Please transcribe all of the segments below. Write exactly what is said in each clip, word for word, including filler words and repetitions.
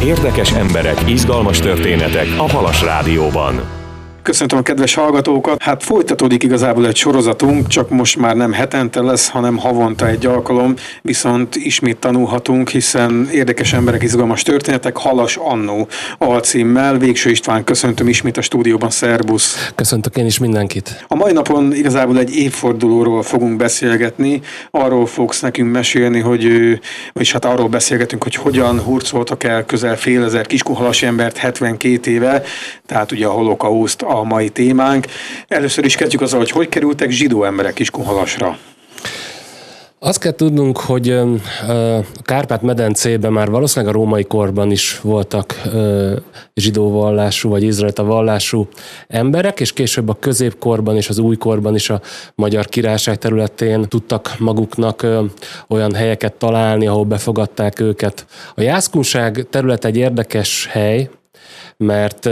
Érdekes emberek, izgalmas történetek a Halas Rádióban. Köszöntöm a kedves hallgatókat! Hát folytatódik igazából egy sorozatunk, csak most már nem hetente lesz, hanem havonta egy alkalom, viszont ismét tanulhatunk, hiszen érdekes emberek, izgalmas történetek, Halas annó alcímmel. Végső István, köszöntöm ismét a stúdióban, szerbusz! Köszöntök én is mindenkit! A mai napon igazából egy évfordulóról fogunk beszélgetni, arról fogsz nekünk mesélni, hogy, és hát arról beszélgetünk, hogy hogyan hurcoltak el közel fél ezer kiskunhalasi embert hetvenkét éve, tehát ugye a holokauszt a mai témánk. Először is kezdjük azzal, hogy hogy kerültek zsidó emberek Kiskunhalasra. Azt kell tudnunk, hogy a Kárpát-medencében már valószínűleg a római korban is voltak zsidó vallású vagy izraelita vallású emberek, és később a középkorban és az újkorban is a Magyar Királyság területén tudtak maguknak olyan helyeket találni, ahol befogadták őket. A jászkunság terület egy érdekes hely, mert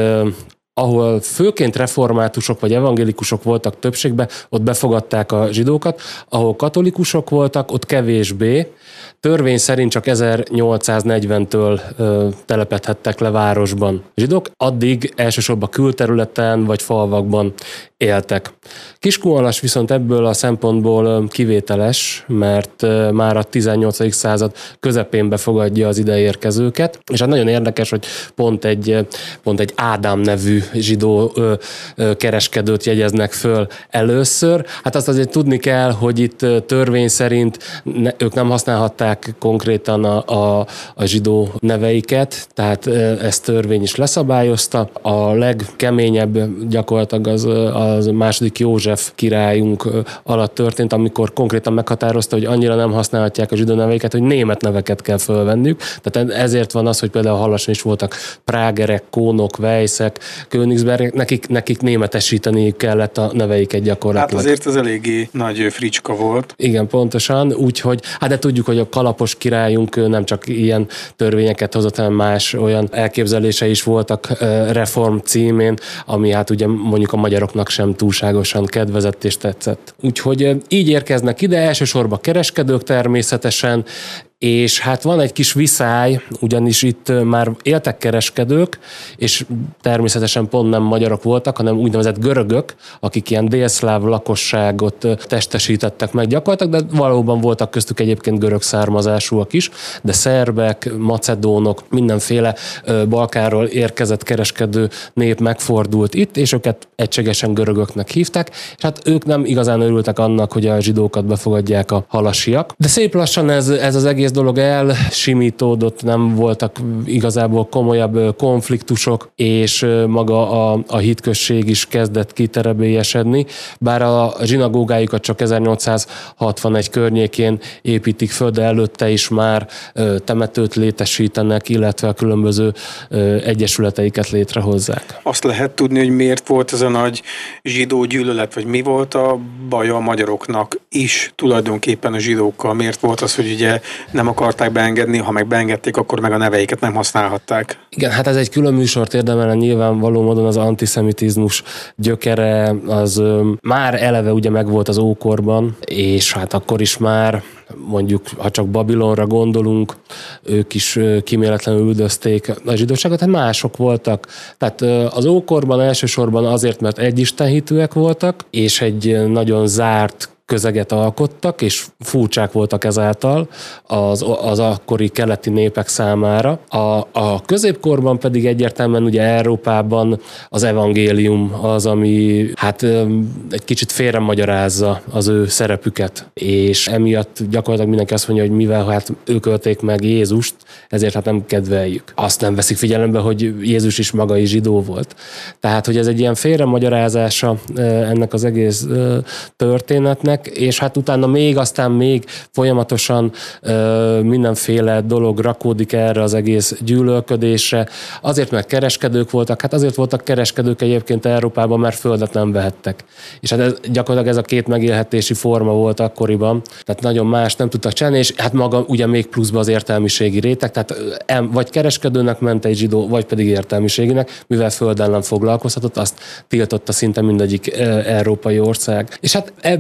ahol főként reformátusok vagy evangélikusok voltak többségben, ott befogadták a zsidókat, ahol katolikusok voltak, ott kevésbé. Törvény szerint csak ezernyolcszáznegyventől ö, telepedhettek le városban zsidók, addig elsősorban külterületen vagy falvakban éltek. Kiskunhalas viszont ebből a szempontból kivételes, mert már a tizennyolcadik század közepén befogadja az ide érkezőket, és hát nagyon érdekes, hogy pont egy, pont egy Ádám nevű zsidó ö, ö, kereskedőt jegyeznek föl először. Hát azt azért tudni kell, hogy itt törvény szerint ne, ők nem használhatták konkrétan a, a, a zsidó neveiket, tehát ezt törvény is leszabályozta. A legkeményebb gyakorlatilag az, az második József királyunk alatt történt, amikor konkrétan meghatározta, hogy annyira nem használhatják a zsidó neveiket, hogy német neveket kell fölvenniük. Tehát ezért van az, hogy például Halason is voltak Prágerek, Kónok, Weissek, Königsbergek, nekik, nekik németesíteniük kellett a neveiket gyakorlatilag. Hát azért ez eléggé nagy fricska volt. Igen, pontosan, úgyhogy, hát de tudjuk, hogy a kalapos királyunk nem csak ilyen törvényeket hozott, hanem más olyan elképzelése is voltak reform címén, ami hát ugye mondjuk a magyaroknak sem túlságosan kedvezett és tetszett. Úgyhogy így érkeznek ide, elsősorban kereskedők természetesen, és hát van egy kis viszály, ugyanis itt már éltek kereskedők, és természetesen pont nem magyarok voltak, hanem úgynevezett görögök, akik ilyen délszláv lakosságot testesítettek meg gyakorlatilag, de valóban voltak köztük egyébként görög származásúak is, de szerbek, macedónok, mindenféle Balkánról érkezett kereskedő nép megfordult itt, és őket egységesen görögöknek hívták, és hát ők nem igazán örültek annak, hogy a zsidókat befogadják a halasiak. De szép lassan ez, ez az egész dolog elsimítódott, nem voltak igazából komolyabb konfliktusok, és maga a, a hitközség is kezdett kiterebélyesedni, bár a zsinagógájukat csak ezernyolcszázhatvanegy környékén építik föl, de előtte is már temetőt létesítenek, illetve a különböző egyesületeiket létrehozzák. Azt lehet tudni, hogy miért volt ez a nagy zsidó gyűlölet, vagy mi volt a baj a magyaroknak is tulajdonképpen a zsidókkal? Miért volt az, hogy ugye nem akarták beengedni, ha meg beengedték, akkor meg a neveiket nem használhatták? Igen, hát ez egy külön műsort érdemelne, nyilvánvaló módon az antiszemitizmus gyökere az ö, már eleve ugye megvolt az ókorban, és hát akkor is már mondjuk, ha csak Babilonra gondolunk, ők is kíméletlenül üldözték a zsidóságot, hát mások voltak. Tehát az ókorban elsősorban azért, mert egyistenhitűek voltak, és egy nagyon zárt közeget alkottak, és furcsák voltak ezáltal az, az akkori keleti népek számára. A, a középkorban pedig egyértelműen ugye Európában az evangélium az, ami hát egy kicsit félremagyarázza az ő szerepüket, és emiatt gyakorlatilag mindenki azt mondja, hogy mivel hát ők ölték meg Jézust, ezért hát nem kedveljük. Azt nem veszik figyelembe, hogy Jézus is maga is zsidó volt. Tehát, hogy ez egy ilyen félremagyarázása ennek az egész történetnek, és hát utána még, aztán még folyamatosan ö, mindenféle dolog rakódik erre az egész gyűlölködésre. Azért, mert kereskedők voltak, hát azért voltak kereskedők egyébként Európában, mert földet nem vehettek. És hát ez, gyakorlatilag ez a két megélhetési forma volt akkoriban, tehát nagyon más nem tudtak csinálni, és hát maga ugye még pluszban az értelmiségi réteg, tehát vagy kereskedőnek ment egy zsidó, vagy pedig értelmiséginek, mivel földdel nem foglalkozhatott, azt tiltotta szinte mindegyik európai ország. És hát ebből adódóan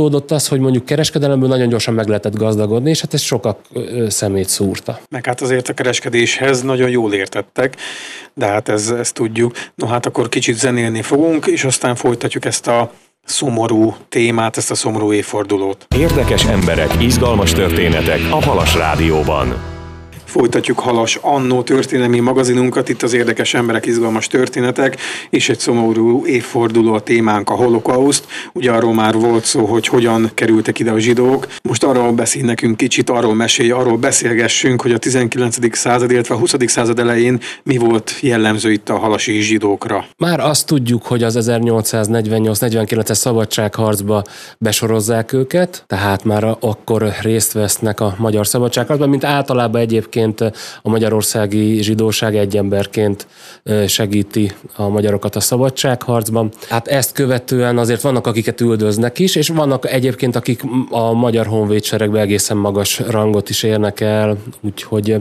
adódott az, hogy mondjuk kereskedelemből nagyon gyorsan meg lehetett gazdagodni, és hát ez sokak szemét szúrta. Meg hát azért a kereskedéshez nagyon jól értettek, de hát ez, ezt tudjuk. No hát akkor kicsit zenélni fogunk, és aztán folytatjuk ezt a szomorú témát, ezt a szomorú évfordulót. Érdekes emberek, izgalmas történetek a Halas Rádióban. Folytatjuk Halas Annó történelmi magazinunkat, itt az érdekes emberek, izgalmas történetek, és egy szomorú évforduló a témánk, a holokauszt. Ugye arról már volt szó, hogy hogyan kerültek ide a zsidók. Most arról beszél nekünk kicsit, arról mesélj, arról beszélgessünk, hogy a tizenkilencedik század, illetve a huszadik század elején mi volt jellemző itt a halasi zsidókra. Már azt tudjuk, hogy az ezernyolcszáznegyvennyolc negyvenkilences szabadságharcba besorozzák őket, tehát már akkor részt vesznek a magyar szabadságharcban, mint általában egyébként a magyarországi zsidóság egy emberként segíti a magyarokat a szabadságharcban. Hát ezt követően azért vannak, akiket üldöznek is, és vannak egyébként, akik a magyar honvédseregben egészen magas rangot is érnek el, úgyhogy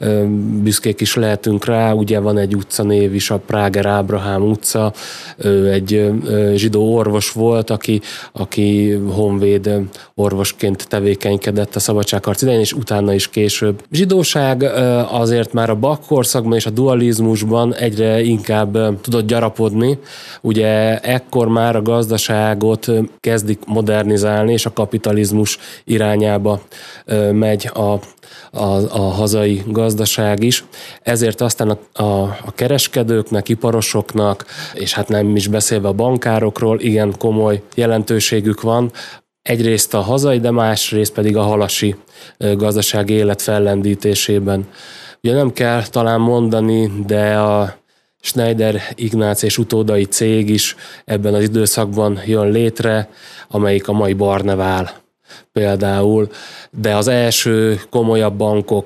büszkék is lehetünk rá. Ugye van egy utcanév is, a Práger Ábrahám utca, ő egy zsidó orvos volt, aki, aki honvéd orvosként tevékenykedett a szabadságharc idején, és utána is később. Zsidóság azért már a bakkorszakban és a dualizmusban egyre inkább tudott gyarapodni. Ugye ekkor már a gazdaságot kezdik modernizálni, és a kapitalizmus irányába megy a, a, a hazai gazdaság is. Ezért aztán a, a, a kereskedőknek, iparosoknak, és hát nem is beszélve a bankárokról, igen komoly jelentőségük van. Egyrészt a hazai, de másrészt pedig a halasi gazdasági élet fellendítésében. Ugye nem kell talán mondani, de a Schneider Ignác és utódai cég is ebben az időszakban jön létre, amelyik a mai Barnevál például, de az első komolyabb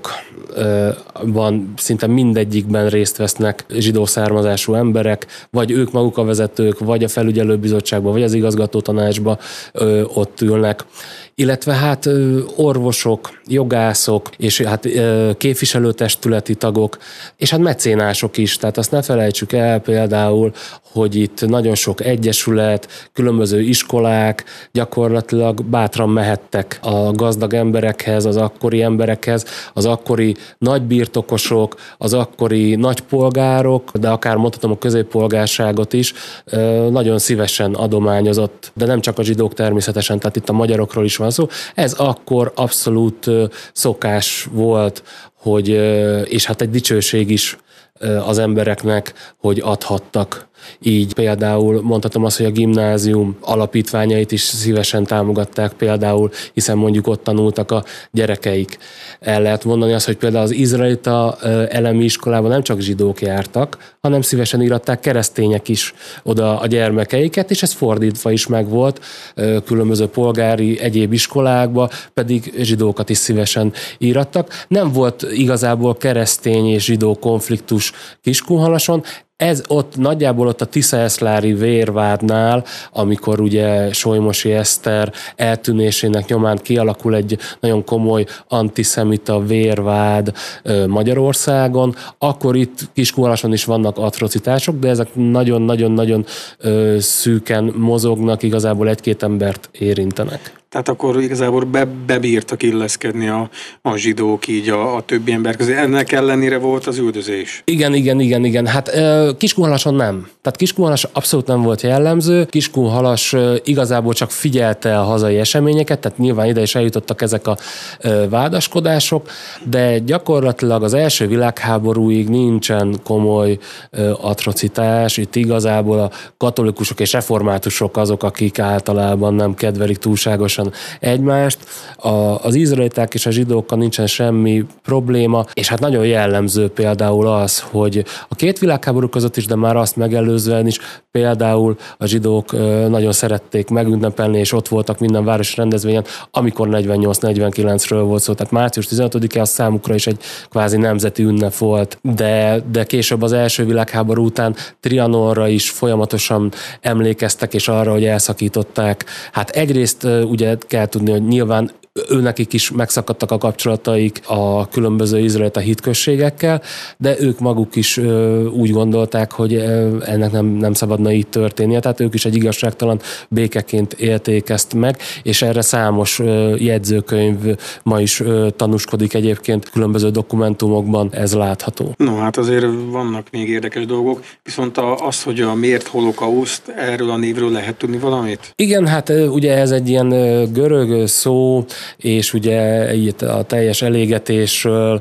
bankokban szinte mindegyikben részt vesznek zsidó származású emberek, vagy ők maguk a vezetők, vagy a felügyelőbizottságban, vagy az igazgatótanácsban ott ülnek. Illetve hát orvosok, jogászok, és hát képviselőtestületi tagok, és hát mecénások is. Tehát azt ne felejtsük el például, hogy itt nagyon sok egyesület, különböző iskolák gyakorlatilag bátran mehettek a gazdag emberekhez, az akkori emberekhez, az akkori nagybirtokosok, az akkori nagypolgárok, de akár mondhatom a középpolgárságot is, nagyon szívesen adományozott, de nem csak a zsidók természetesen, tehát itt a magyarokról is van szó. Ez akkor abszolút szokás volt, hogy, és hát egy dicsőség is az embereknek, hogy adhattak. Így például mondhatom azt, hogy a gimnázium alapítványait is szívesen támogatták például, hiszen mondjuk ott tanultak a gyerekeik. El lehet mondani azt, hogy például az izraelita elemi iskolában nem csak zsidók jártak, hanem szívesen íratták keresztények is oda a gyermekeiket, és ez fordítva is megvolt, különböző polgári egyéb iskolákba pedig zsidókat is szívesen írattak. Nem volt igazából keresztény és zsidó konfliktus Kiskunhalason. Ez ott nagyjából ott a tiszaeszlári vérvádnál, amikor ugye Solymosi Eszter eltűnésének nyomán kialakul egy nagyon komoly antiszemita vérvád Magyarországon, akkor itt Kiskunhalason is vannak atrocitások, de ezek nagyon-nagyon-nagyon szűken mozognak, igazából egy-két embert érintenek. Tehát akkor igazából be, bebírtak illeszkedni a, a zsidók így a, a többi ember közé. Ennek ellenére volt az üldözés. Igen, igen, igen, igen. Hát Kiskunhalason nem. Tehát Kiskunhalas abszolút nem volt jellemző. Kiskunhalas igazából csak figyelte a hazai eseményeket, tehát nyilván ide is eljutottak ezek a vádaskodások, de gyakorlatilag az első világháborúig nincsen komoly atrocitás. Itt igazából a katolikusok és reformátusok azok, akik általában nem kedvelik túlságosan egymást. A, az izraeliták és a zsidókkal nincsen semmi probléma, és hát nagyon jellemző például az, hogy a két világháború között is, de már azt megelőzően is például a zsidók nagyon szerették megünnepelni, és ott voltak minden városi rendezvényen, amikor negyvennyolc negyvenkilencről volt szó, tehát március tizenötödike az számukra is egy kvázi nemzeti ünnep volt, de, de később az első világháború után Trianonra is folyamatosan emlékeztek, és arra, hogy elszakították. Hát egyrészt ugye kell tudni, hogy nyilván őnekik is megszakadtak a kapcsolataik a különböző izraelita hitközségekkel, de ők maguk is úgy gondolták, hogy ennek nem, nem szabadna így történnie, tehát ők is egy igazságtalan békeként élték ezt meg, és erre számos jegyzőkönyv ma is tanúskodik egyébként, különböző dokumentumokban ez látható. No, hát azért vannak még érdekes dolgok, viszont az, hogy a miért holokauszt, erről a névről lehet tudni valamit? Igen, hát ugye ez egy ilyen görög szó, és ugye itt a teljes elégetésről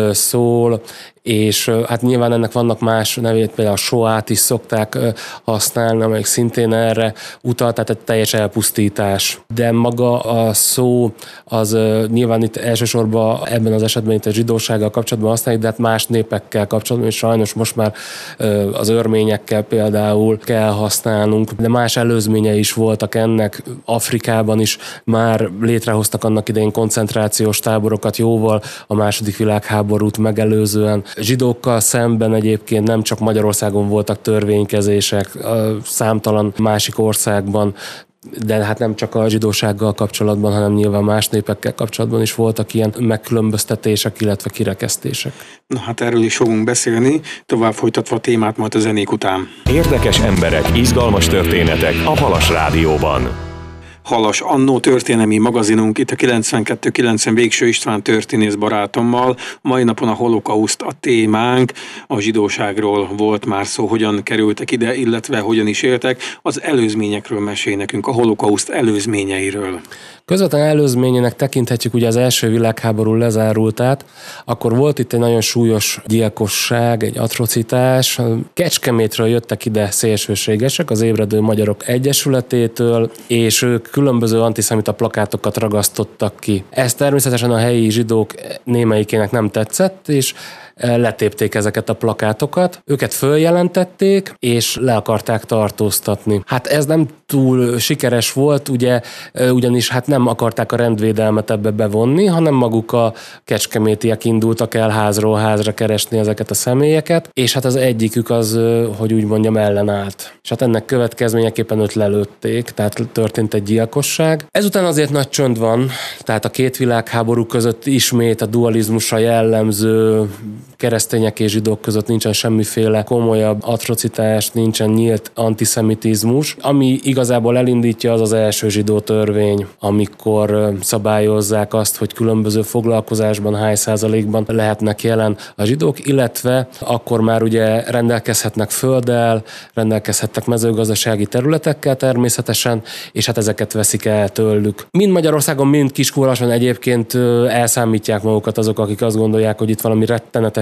szól, és hát nyilván ennek vannak más nevét, például a soát is szokták használni, amelyik szintén erre utal, tehát egy teljes elpusztítás. De maga a szó az nyilván itt elsősorban ebben az esetben itt a zsidósággal kapcsolatban használjuk, de hát más népekkel kapcsolatban, és sajnos most már az örményekkel például kell használnunk, de más előzményei is voltak ennek. Afrikában is már létrehoztak annak idején koncentrációs táborokat jóval a második világháborút megelőzően. Zsidókkal szemben egyébként nem csak Magyarországon voltak törvénykezések, számtalan másik országban, de hát nem csak a zsidósággal kapcsolatban, hanem nyilván más népekkel kapcsolatban is voltak ilyen megkülönböztetések, illetve kirekesztések. Na hát erről is fogunk beszélni, tovább folytatva a témát majd a zenék után. Érdekes emberek, izgalmas történetek a Halas Rádióban. Halas Annó történelmi magazinunk, itt a kilencvenkettő kilencven Végső István történész barátommal. Mai napon a holokauszt a témánk, a zsidóságról volt már szó, hogyan kerültek ide, illetve hogyan is éltek. Az előzményekről mesél nekünk, a holokauszt előzményeiről. Közvetlen előzményének tekinthetjük ugye az első világháború lezárultát, akkor volt itt egy nagyon súlyos gyilkosság, egy atrocitás. Kecskemétről jöttek ide szélsőségesek, az Ébredő Magyarok Egyesületétől, és ők különböző antiszemita plakátokat ragasztottak ki. Ez természetesen a helyi zsidók némelyikének nem tetszett, és letépték ezeket a plakátokat, őket följelentették, és le akarták tartóztatni. Hát ez nem túl sikeres volt, ugye, ugyanis hát nem akarták a rendvédelmet ebbe bevonni, hanem maguk a kecskemétiek indultak el házról házra keresni ezeket a személyeket, és hát az egyikük az, hogy úgy mondjam, ellenállt. És hát ennek következményeképpen őt lelőtték, tehát történt egy gyilkosság. Ezután azért nagy csönd van, tehát a két világháború között ismét a dualizmusra jellemző keresztények és zsidók között nincsen semmiféle komolyabb atrocitás, nincsen nyílt antiszemitizmus. Ami igazából elindítja, az az első zsidó törvény, amikor szabályozzák azt, hogy különböző foglalkozásban hány százalékban lehetnek jelen a zsidók, illetve akkor már ugye rendelkezhetnek földdel, rendelkezhetnek mezőgazdasági területekkel természetesen, és hát ezeket veszik el tőlük. Mind Magyarországon, mind Kiskunhalason egyébként elszámítják magukat azok, akik azt gondolják, hogy itt valami rettenetes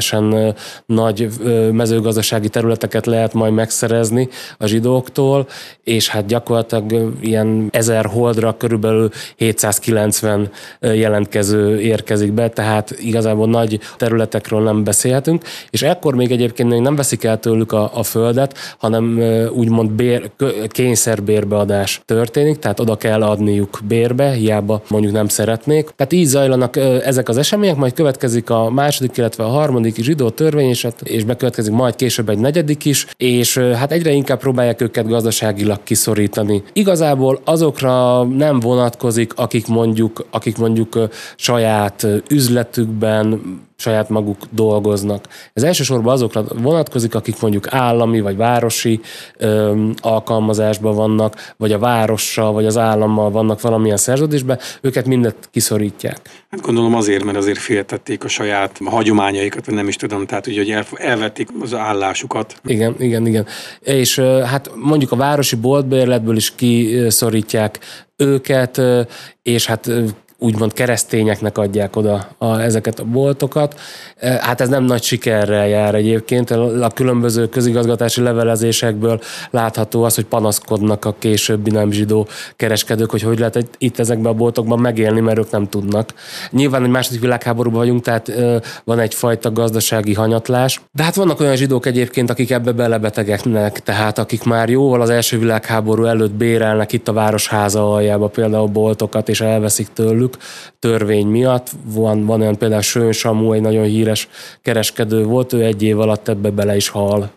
nagy mezőgazdasági területeket lehet majd megszerezni a zsidóktól, és hát gyakorlatilag ilyen ezer holdra körülbelül hétszázkilencven jelentkező érkezik be, tehát igazából nagy területekről nem beszélhetünk, és ekkor még egyébként még nem veszik el tőlük a, a földet, hanem úgymond bér, kényszerbérbeadás történik, tehát oda kell adniuk bérbe, hiába mondjuk nem szeretnék. Tehát így zajlanak ezek az események, majd következik a második, illetve a harmadik zsidó törvény, és, és bekövetkezik majd később egy negyedik is, és hát egyre inkább próbálják őket gazdaságilag kiszorítani. Igazából azokra nem vonatkozik, akik mondjuk, akik mondjuk saját üzletükben, saját maguk dolgoznak. Ez elsősorban azokra vonatkozik, akik mondjuk állami vagy városi ö, alkalmazásban vannak, vagy a várossal, vagy az állammal vannak valamilyen szerződésben, őket mindet kiszorítják. Hát gondolom azért, mert azért féltették a saját hagyományaikat, vagy nem is tudom, tehát ugye, hogy el, elvették az állásukat. Igen, igen, igen. És hát mondjuk a városi boltbérletből is kiszorítják őket, és hát úgymond keresztényeknek adják oda a, ezeket a boltokat. Hát ez nem nagy sikerrel jár egyébként. A különböző közigazgatási levelezésekből látható az, hogy panaszkodnak a későbbi nem zsidó kereskedők, hogy hogy lehet itt ezekben a boltokban megélni, mert ők nem tudnak. Nyilván egy második világháborúban vagyunk, tehát van egyfajta gazdasági hanyatlás. De hát vannak olyan zsidók egyébként, akik ebbe belebetegednek, tehát akik már jóval az első világháború előtt bérelnek itt a városháza aljába például boltokat, és elveszik tőlük törvény miatt. Van, van olyan például Sőn Samu, egy nagyon híres kereskedő volt, ő egy év alatt ebbe bele is hal.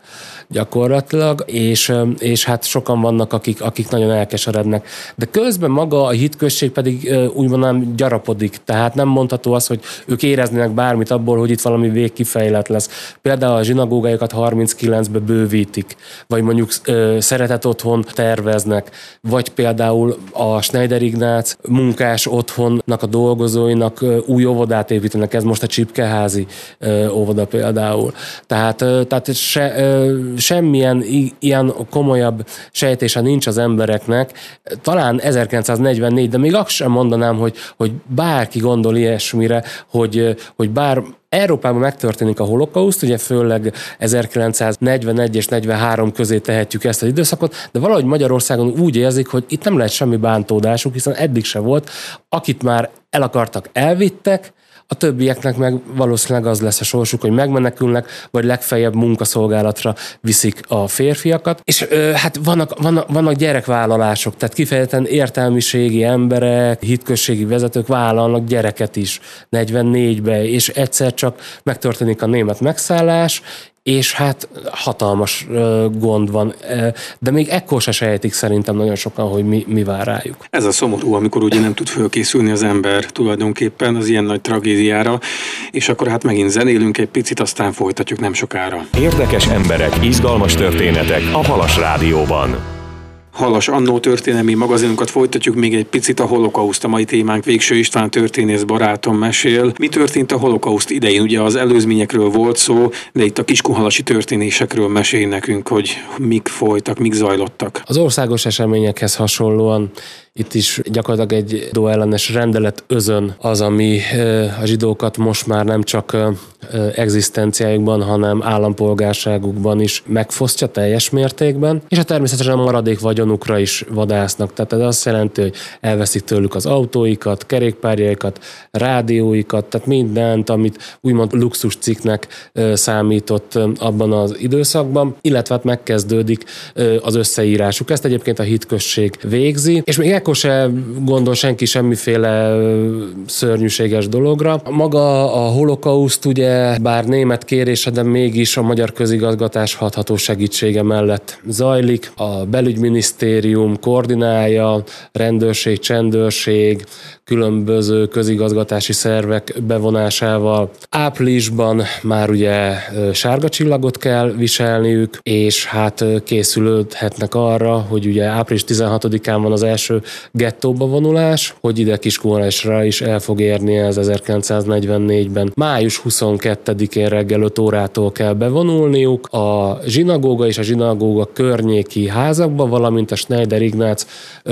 gyakorlatilag, és, és hát sokan vannak, akik, akik nagyon elkeserednek. De közben maga a hitközség pedig úgy mondanám gyarapodik, tehát nem mondható az, hogy ők éreznének bármit abból, hogy itt valami végkifejlet lesz. Például a zsinagógájukat harminckilencbe bővítik, vagy mondjuk szeretet otthon terveznek, vagy például a Schneider Ignác munkás otthonnak a dolgozóinak új óvodát építenek, ez most a Csipkeházi óvoda például. Tehát, tehát se, semmilyen ilyen komolyabb sejtése nincs az embereknek, talán ezerkilencszáznegyvennégy, de még azt sem mondanám, hogy, hogy bárki gondol ilyesmire, hogy, hogy bár Európában megtörténik a holokauszt, ugye főleg ezerkilencszáznegyvenegy és negyvenhárom közé tehetjük ezt az időszakot, de valahogy Magyarországon úgy érzik, hogy itt nem lehet semmi bántódásuk, hiszen eddig se volt. Akit már el akartak, elvittek, a többieknek meg valószínűleg az lesz a sorsuk, hogy megmenekülnek, vagy legfeljebb munkaszolgálatra viszik a férfiakat. És ö, hát vannak, vannak, vannak gyerekvállalások, tehát kifejezetten értelmiségi emberek, hitközségi vezetők vállalnak gyereket is negyvennégybe, és egyszer csak megtörténik a német megszállás, és hát hatalmas uh, gond van. De még ekkor se sejtik szerintem nagyon sokan, hogy mi, mi vár rájuk. Ez a szomorú, amikor ugye nem tud fölkészülni az ember tulajdonképpen az ilyen nagy tragédiára, és akkor hát megint zenélünk egy picit, aztán folytatjuk nem sokára. Érdekes emberek, izgalmas történetek a Halas Rádióban. Halas Annó történelmi magazinunkat folytatjuk még egy picit, a holokauszt a mai témánk. Végső István történész barátom mesél. Mi történt a holokauszt idején? Ugye az előzményekről volt szó, de itt a kiskunhalasi történésekről mesél nekünk, hogy mik folytak, mik zajlottak. Az országos eseményekhez hasonlóan itt is gyakorlatilag egy zsidó ellenes rendelet özön az, ami a zsidókat most már nem csak egzisztenciájukban, hanem állampolgárságukban is megfosztja teljes mértékben, és a természetesen a maradék vagyonukra is vadásznak. Tehát ez azt jelenti, hogy elveszik tőlük az autóikat, kerékpárjaikat, rádióikat, tehát mindent, amit úgymond luxuscikknek számított abban az időszakban, illetve hát megkezdődik az összeírásuk. Ezt egyébként a hitközség végzi, és még ekkor se gondol senki semmiféle szörnyűséges dologra. Maga a holokauszt ugye, bár német kérése, de mégis a magyar közigazgatás hatható segítsége mellett zajlik. A belügyminisztérium koordinálja, rendőrség, csendőrség, különböző közigazgatási szervek bevonásával. Áprilisban már ugye sárga csillagot kell viselniük, és hát készülődhetnek arra, hogy ugye április tizenhatodikán van az első gettóba vonulás, hogy ide Kiskunhalásra is el fog érni ez ezerkilencszáznegyvennégyben. május huszonkettedikén reggel öt órától kell bevonulniuk a zsinagóga és a zsinagóga környéki házakba, valamint a Schneider Ignác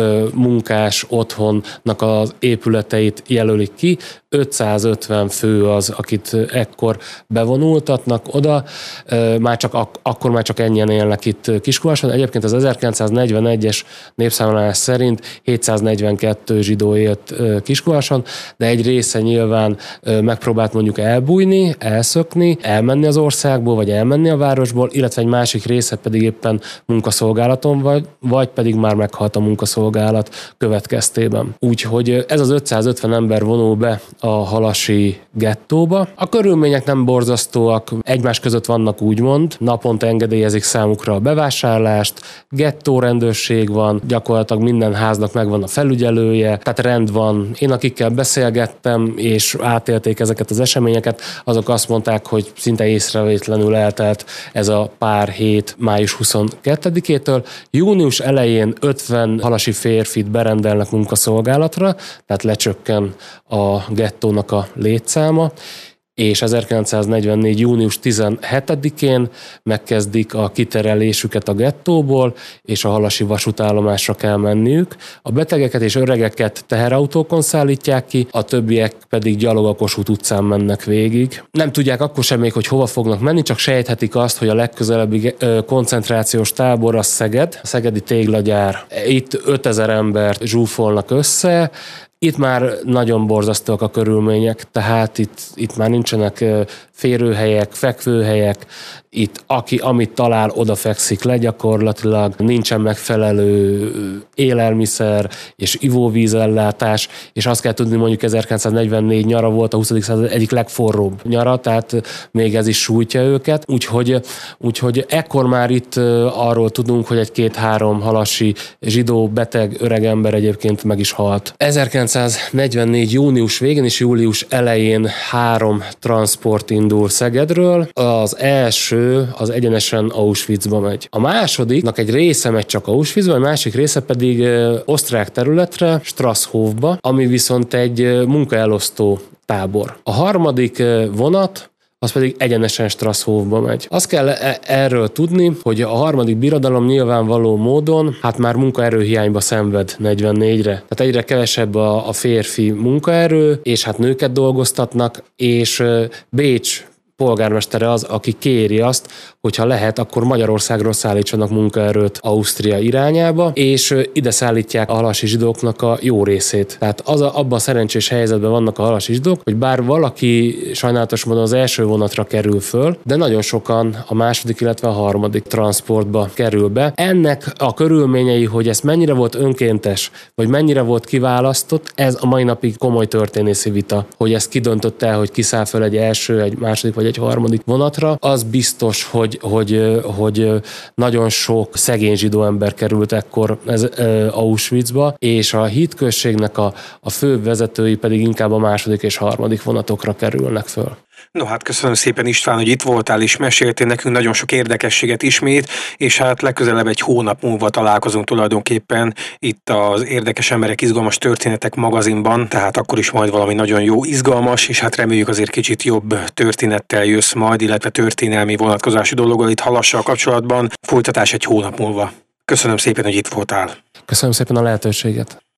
munkás otthonnak az épületeit jelölik ki. ötszázötven fő az, akit ekkor bevonultatnak oda, már csak ak- akkor már csak ennyien élnek itt Kiskunhaláson. Egyébként az ezerkilencszáznegyvenegyes népszámlálás szerint hétszáznegyvenkettő zsidó élt Kiskunhaláson, de egy része nyilván megpróbált mondjuk elbújni, elszökni, elmenni az országból, vagy elmenni a városból, illetve egy másik része pedig éppen munkaszolgálaton vagy, vagy pedig már meghalt a munkaszolgálat következtében. Úgyhogy ez az ötszázötven ember vonul be a halasi gettóba. A körülmények nem borzasztóak, egymás között vannak úgymond, naponta engedélyezik számukra a bevásárlást, gettórendőrség van, gyakorlatilag minden háznak megvan a felügyelője, tehát rend van. Én akikkel beszélgettem, és átélték ezeket az eseményeket, azok azt mondták, hogy szinte észrevétlenül eltelt ez a pár hét május huszonkettedikétől. Június elején ötven halasi férfit berendelnek munkaszolgálatra, tehát lecsökken a gettónak a létszáma, és ezerkilencszáznegyvennégy. június tizenhetedikén megkezdik a kiterelésüket a gettóból, és a halasi vasútállomásra kell menniük. A betegeket és öregeket teherautókon szállítják ki, a többiek pedig gyalog a Kossuth utcán mennek végig. Nem tudják akkor sem még, hogy hova fognak menni, csak sejthetik azt, hogy a legközelebbi koncentrációs tábor a Szeged, a szegedi téglagyár. Itt ötezer embert zsúfolnak össze. Itt már nagyon borzasztóak a körülmények, tehát itt, itt már nincsenek férőhelyek, fekvőhelyek, itt aki amit talál, oda fekszik le gyakorlatilag, nincsen megfelelő élelmiszer és ivóvízellátás, és azt kell tudni, mondjuk ezerkilencszáznegyvennégy nyara volt a huszadik század egyik legforróbb nyara, tehát még ez is sújtja őket, úgyhogy, úgyhogy ekkor már itt arról tudunk, hogy egy-két-három halasi zsidó beteg öregember egyébként meg is halt. ezerkilencszáznegyvennégy június végén és július elején három transport indul Szegedről. Az első az egyenesen Auschwitzba megy. A másodiknak egy része megy csak Auschwitzba, a másik része pedig osztrák területre, Strasshofba, ami viszont egy munkaelosztó tábor. A harmadik vonat az pedig egyenesen Strasshofba megy. Azt kell erről tudni, hogy a harmadik birodalom nyilvánvaló módon hát már munkaerőhiányba szenved negyvennégyre. Tehát egyre kevesebb a, a férfi munkaerő, és hát nőket dolgoztatnak, és Bécs polgármestere az, aki kéri azt, hogyha lehet, akkor Magyarországról szállítsanak munkaerőt Ausztria irányába, és ide szállítják a halasi zsidóknak a jó részét. Tehát az a, abban a szerencsés helyzetben vannak a halasi zsidók, hogy bár valaki sajnálatos módon az első vonatra kerül föl, de nagyon sokan a második, illetve a harmadik transportba kerül be. Ennek a körülményei, hogy ez mennyire volt önkéntes, vagy mennyire volt kiválasztott, ez a mai napig komoly történészi vita, hogy ezt kidöntött el, hogy kiszáll föl egy első, egy második vagy egy harmadik vonatra, az biztos, hogy, hogy, hogy nagyon sok szegény zsidó ember került ekkor ez, Auschwitzba, és a hídközségnek a, a fő vezetői pedig inkább a második és harmadik vonatokra kerülnek föl. No hát köszönöm szépen István, hogy itt voltál és meséltél nekünk nagyon sok érdekességet ismét, és hát legközelebb egy hónap múlva találkozunk tulajdonképpen itt az Érdekes Emberek Izgalmas Történetek magazinban, tehát akkor is majd valami nagyon jó, izgalmas, és hát reméljük azért kicsit jobb történettel jössz majd, illetve történelmi vonatkozású dologgal itt Halassal kapcsolatban. Folytatás egy hónap múlva. Köszönöm szépen, hogy itt voltál. Köszönöm szépen a lehetőséget.